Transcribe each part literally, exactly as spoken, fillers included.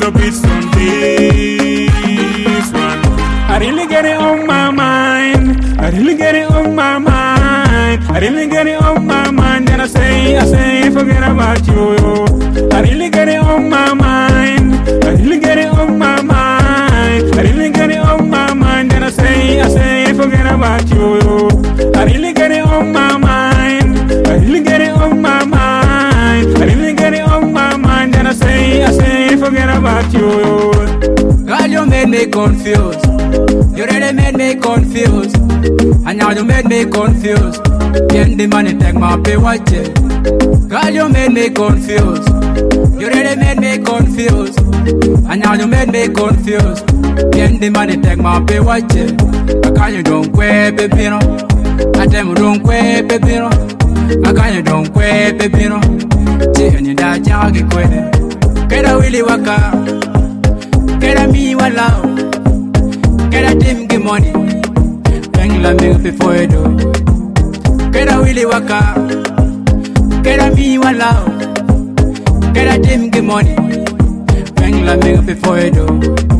little bit on this one. I really get it on my mind. I really get it on my mind. I really get it on my mind. Then I say, I say, forget about you. I really get it on my mind. I really get it on my mind. I really get it on my mind. Then I say, I say, forget about you. I really get it on my mind. I really get it on my mind. I really get it on my mind. Then I say, I say, forget about you. God, you made me confused. You really made me confused. And now you made me confused. Get the money, take my pay, watch it. God, you made me confused. You really made me confused. And now you made me confused. Get the money, take my pay, watch it. I can't you don't quit, baby, no. I tell you don't quit, baby, no. I can't you don't quit, baby, no. Take you that jaggy quit. Get a willy waka. Get a me one love. Get a team give money. Bang la me before you do. Get a willy waka. Get a me one love. Get a team give money. Bang la me before you do.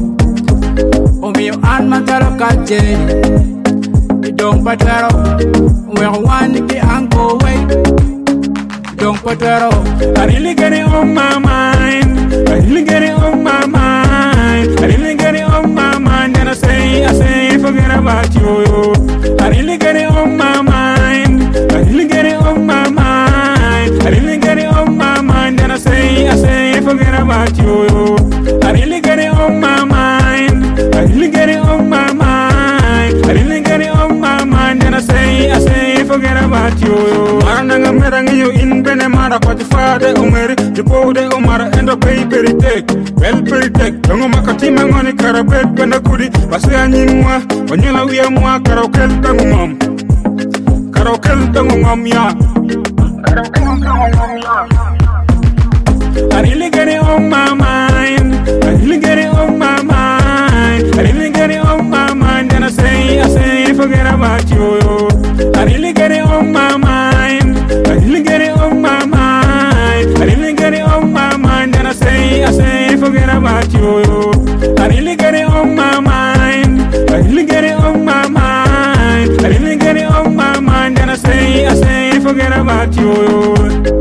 Oh me and my taro kaje. You don't patero. We're one the angle way. Don't patero. I really get it on my mind. I really get it on my mind. I really get it on my mind. Then I say, I say, forget about you. I really get it on my mind. I really get it on my mind. I really get it on my mind. Then I say, I say, forget about you. I really get it on my mind. I really get it on my mind. I really get it on my mind. Then I say, I say, forget about you. Maranga meranga you in Benemara, what you father, Umeri, the bode Omara, and the paper take. Well, pretty take. Don't makatima money, carabet, when the goodie, Basia, when you know we are more karaoke, mom. Karaoke, mom, ya. I really get it on my mind. I really get it on my mind. I really get it on my mind. Then I say, I say, forget about you. I really get it on my mind. I really get it on my mind. I really get it on my mind. Then I say, I say, forget about you. I really get it on my mind. I really get it on my mind. I really get it on my mind. Then I say, I say, forget about you.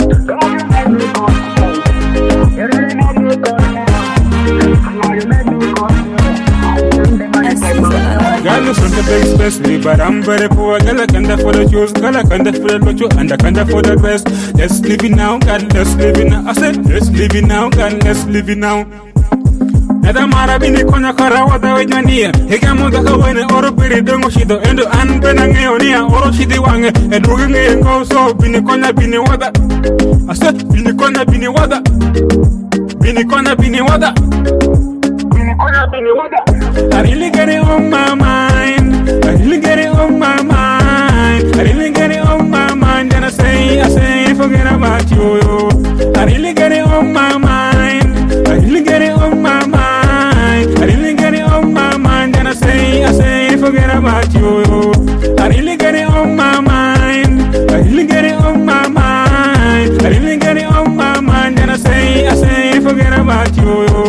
Girl, from the big especially, but I'm very poor. Girl, I can't afford the shoes. Girl, I can't afford the watch, and I can't afford the dress. Let's live it now, God, let's live it now. I said, let's live it now, God, let's live it now. Nada mara bini konya kara wada wejania. Hega mo daka wene oro piri dongo shido. Endo an bena ngeonia oro shidi wange. Eduge nge ngo so bini konya bini wada. I said, bini konya bini wada. Bini konya bini wada. I really get it on my mind. I really get it on my mind. I really get it on my mind. Then I say, I say, forget about you. I really get it on my mind. I really get it on my mind. I really get it on my mind. Then I say, I say, forget about you. I really get it on my mind. I really get it on my mind. I really get it on my mind. Then I say, I say, forget about you.